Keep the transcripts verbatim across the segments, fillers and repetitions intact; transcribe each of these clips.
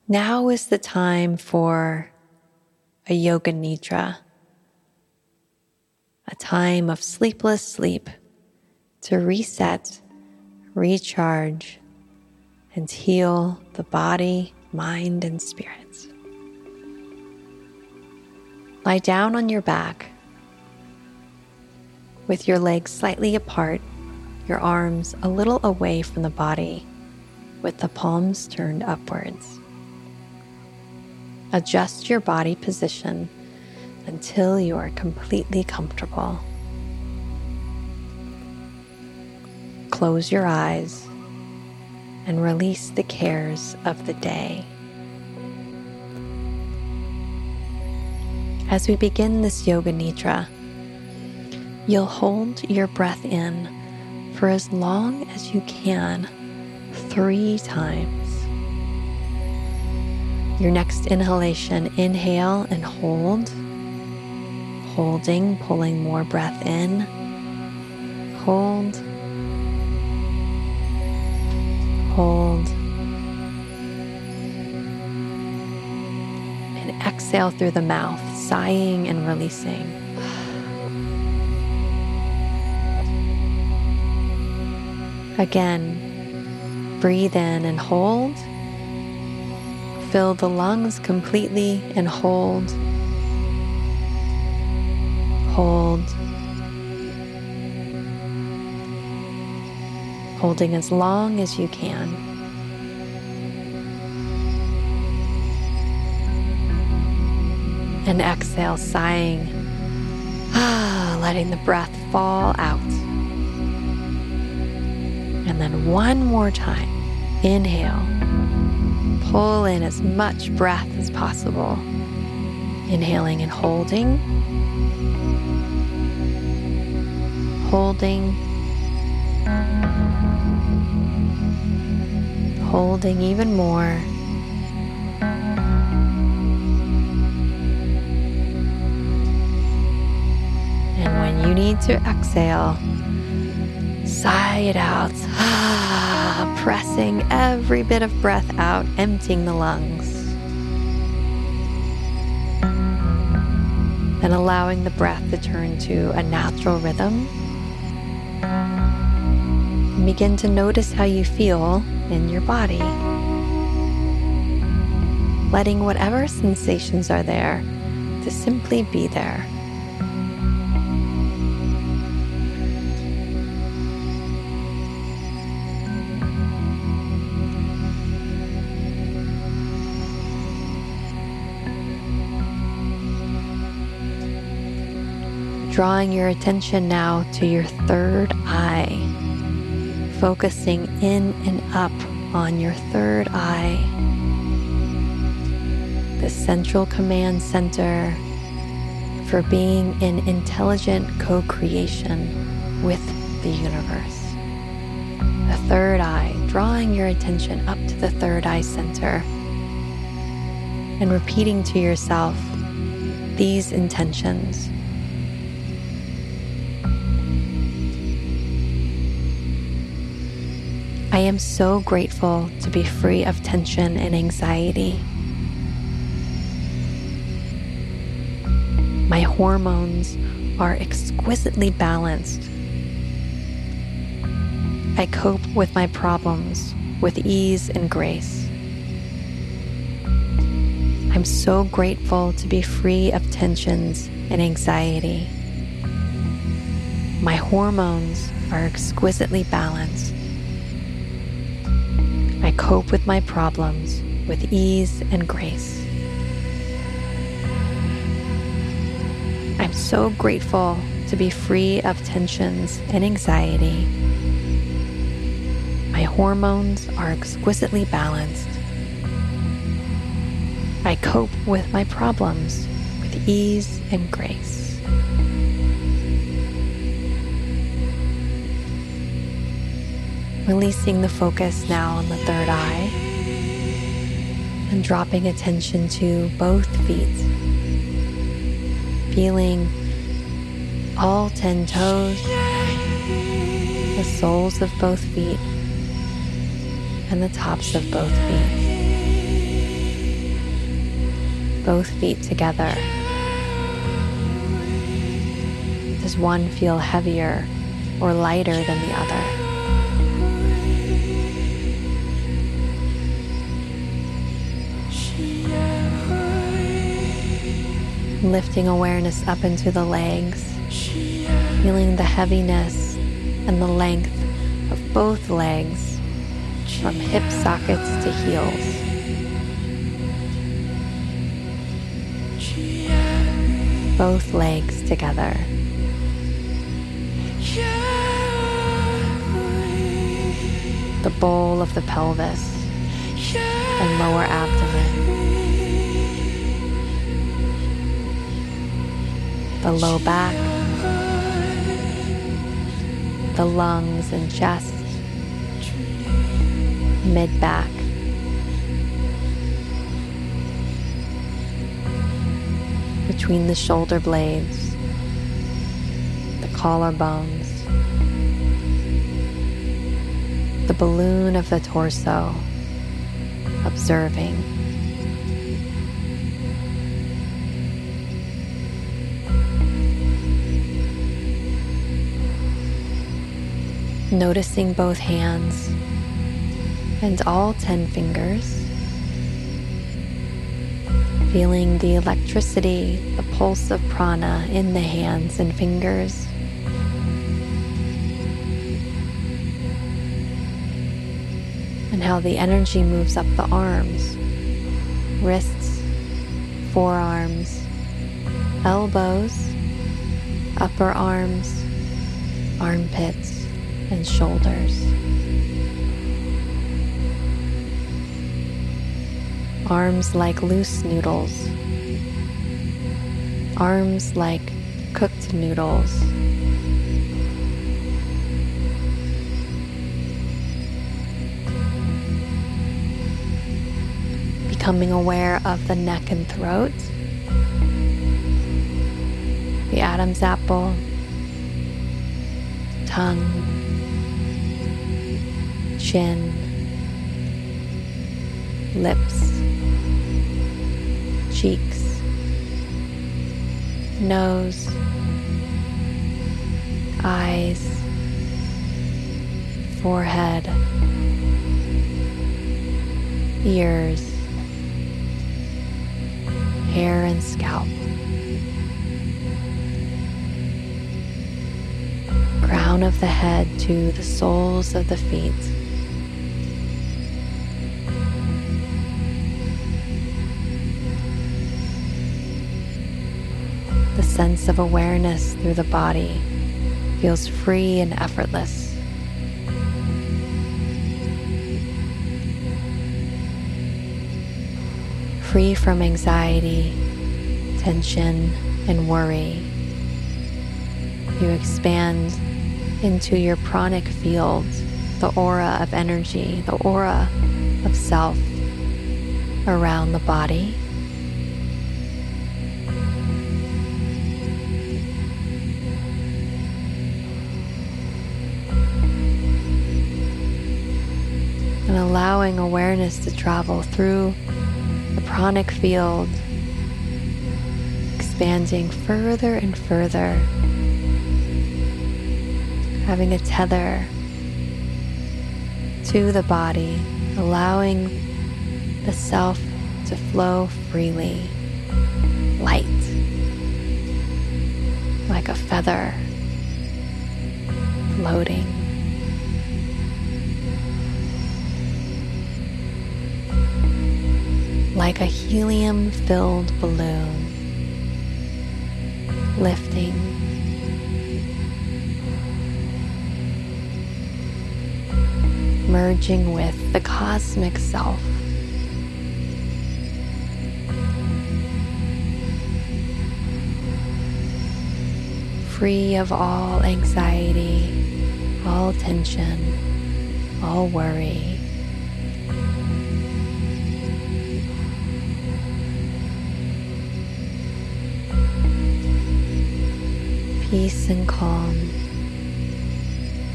Now is the time for a yoga nidra, a time of sleepless sleep to reset, recharge, and heal the body, mind, and spirit. Lie down on your back with your legs slightly apart, your arms a little away from the body, with the palms turned upwards. Adjust your body position until you are completely comfortable. Close your eyes and release the cares of the day. As we begin this yoga nidra, you'll hold your breath in for as long as you can, three times. Your next inhalation, inhale and hold. Holding, pulling more breath in. Hold. Hold. And exhale through the mouth, sighing and releasing. Again, breathe in and hold. Fill the lungs completely and hold. Hold. Holding as long as you can. And exhale, sighing, ah, letting the breath fall out. And then one more time, inhale. Pull in as much breath as possible. Inhaling and holding. Holding. Holding even more. And when you need to exhale, sigh it out. Pressing every bit of breath out, emptying the lungs. Then allowing the breath to turn to a natural rhythm. And begin to notice how you feel in your body. Letting whatever sensations are there to simply be there. Drawing your attention now to your third eye, focusing in and up on your third eye, the central command center for being in intelligent co-creation with the universe. The third eye, drawing your attention up to the third eye center and repeating to yourself these intentions. I am so grateful to be free of tension and anxiety. My hormones are exquisitely balanced. I cope with my problems with ease and grace. I'm so grateful to be free of tensions and anxiety. My hormones are exquisitely balanced. I cope with my problems with ease and grace. I'm so grateful to be free of tensions and anxiety. My hormones are exquisitely balanced. I cope with my problems with ease and grace. Releasing the focus now on the third eye and dropping attention to both feet. Feeling all ten toes, the soles of both feet, and the tops of both feet. Both feet together. Does one feel heavier or lighter than the other? Lifting awareness up into the legs, feeling the heaviness and the length of both legs from hip sockets to heels. Both legs together. The bowl of the pelvis and lower abdomen. The low back, the lungs and chest, mid-back, between the shoulder blades, the collarbones, the balloon of the torso, observing. Noticing both hands and all ten fingers. Feeling the electricity, the pulse of prana in the hands and fingers. And how the energy moves up the arms, wrists, forearms, elbows, upper arms, armpits, and shoulders. Arms like loose noodles. Arms like cooked noodles. Becoming aware of the neck and throat, the Adam's apple, tongue, chin, lips, cheeks, nose, eyes, forehead, ears, hair and scalp, crown of the head to the soles of the feet. The sense of awareness through the body feels free and effortless. Free from anxiety, tension, and worry. You expand into your pranic field, the aura of energy, the aura of self around the body. And allowing awareness to travel through the pranic field, expanding further and further, having a tether to the body, allowing the self to flow freely, light, like a feather floating. Like a helium-filled balloon, lifting, merging with the cosmic self. Free of all anxiety, all tension, all worry. Peace and calm,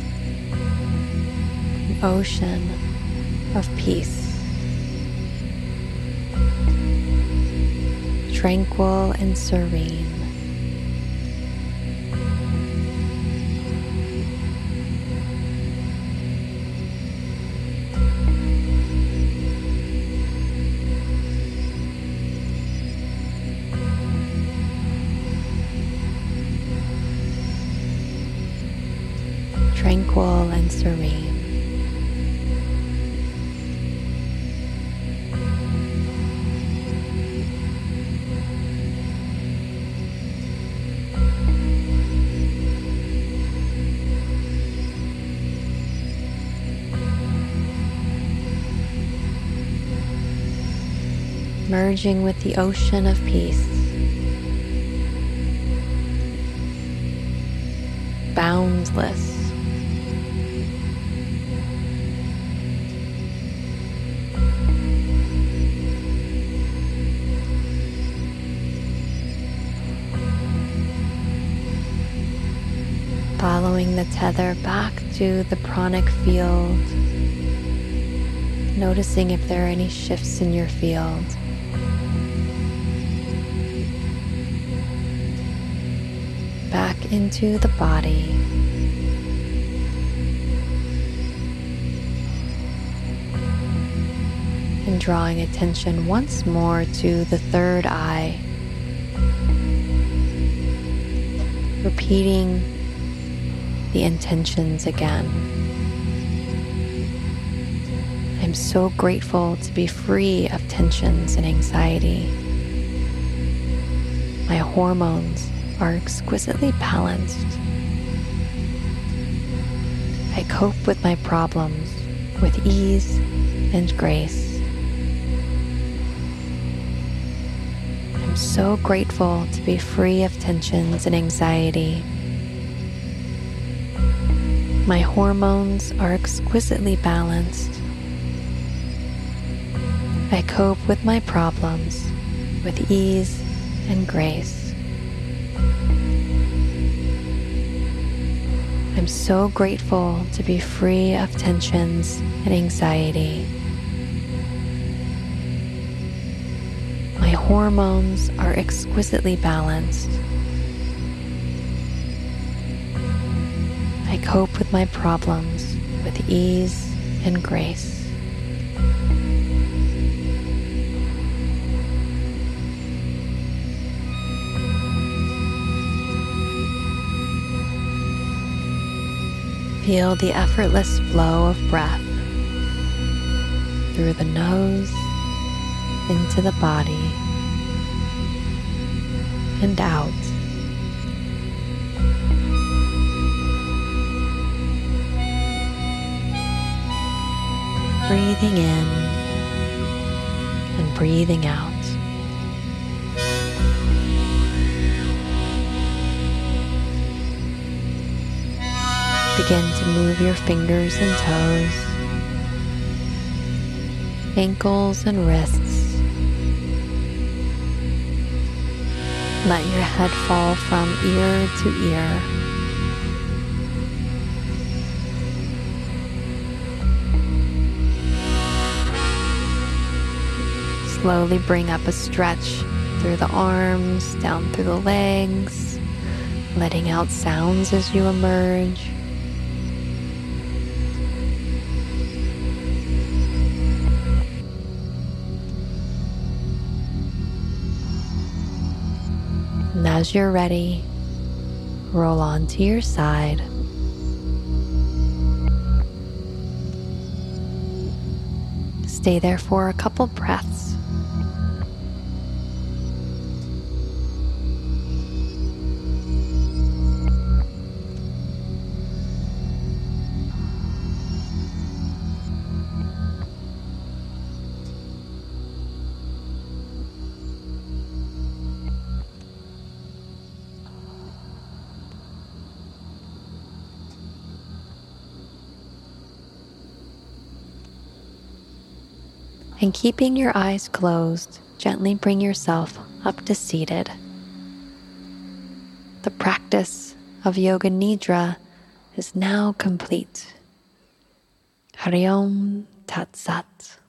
an ocean of peace tranquil and serene. Tranquil and serene. Merging with the ocean of peace, boundless. Following the tether back to the pranic field, noticing if there are any shifts in your field. Back into the body. And drawing attention once more to the third eye. Repeating the intentions again. I'm so grateful to be free of tensions and anxiety. My hormones are exquisitely balanced. I cope with my problems with ease and grace. I'm so grateful to be free of tensions and anxiety. My hormones are exquisitely balanced. I cope with my problems with ease and grace. I'm so grateful to be free of tensions and anxiety. My hormones are exquisitely balanced. I cope with my problems with ease and grace. Feel the effortless flow of breath through the nose, into the body, and out. Breathing in and breathing out. Begin to move your fingers and toes, ankles and wrists. Let your head fall from ear to ear. Slowly bring up a stretch through the arms, down through the legs, letting out sounds as you emerge. And as you're ready, roll onto your side. Stay there for a couple breaths. And keeping your eyes closed, gently bring yourself up to seated. The practice of Yoga Nidra is now complete. Hari Om Tat Sat.